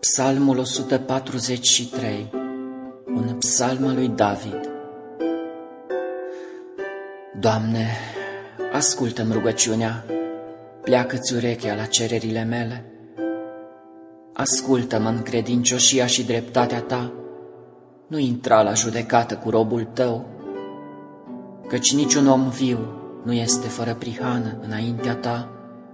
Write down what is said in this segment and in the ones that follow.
Psalmul 143, un psalm al lui David. Doamne, ascultă-mi rugăciunea, pleacă-ți urechea la cererile mele. Ascultă-mă în credincioșia și dreptatea Ta, nu intra la judecată cu robul Tău, căci niciun om viu nu este fără prihană înaintea Ta.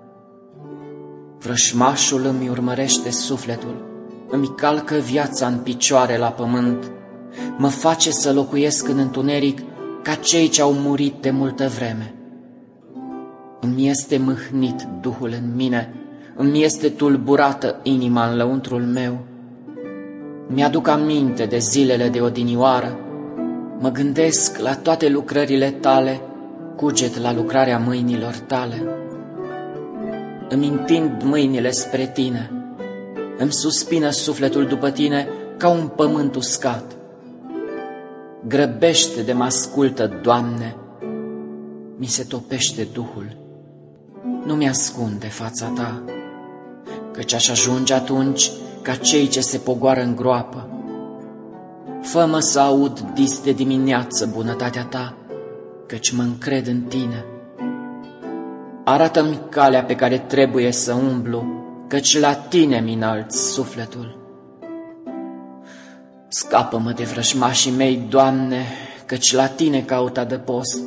Vrășmașul îmi urmărește sufletul, îmi calcă viața în picioare la pământ, mă face să locuiesc în întuneric ca cei ce au murit de multă vreme. Îmi este mâhnit Duhul în mine, îmi este tulburată inima în lăuntrul meu. Mi-aduc aminte de zilele de odinioară, mă gândesc la toate lucrările Tale, cuget la lucrarea mâinilor Tale. Îmi întind mâinile spre Tine, îmi suspină sufletul după Tine ca un pământ uscat. Grăbește de mă ascultă, Doamne, mi se topește Duhul, nu mi-ascunde fața Ta, căci aș ajunge atunci ca cei ce se pogoară în groapă. Fă-mă să aud dis de dimineață bunătatea Ta, căci mă încred în Tine. Arată-mi calea pe care trebuie să umblu, căci la Tine mi înalți sufletul. Scapă-mă de vrăjmașii mei, Doamne, căci la Tine caut adăpost.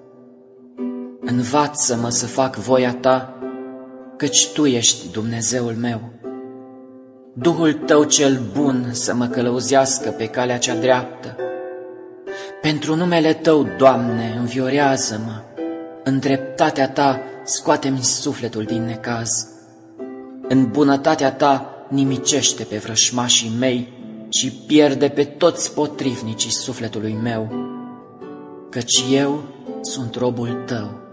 Învață-mă să fac voia Ta, căci Tu ești Dumnezeul meu. Duhul Tău cel bun să mă călăuzească pe calea cea dreaptă. Pentru numele Tău, Doamne, înviorează-mă, în dreptatea Ta scoate-mi sufletul din necaz. În bunătatea Ta nimicește pe vrășmașii mei și pierde pe toți potrivnicii sufletului meu, căci eu sunt robul Tău.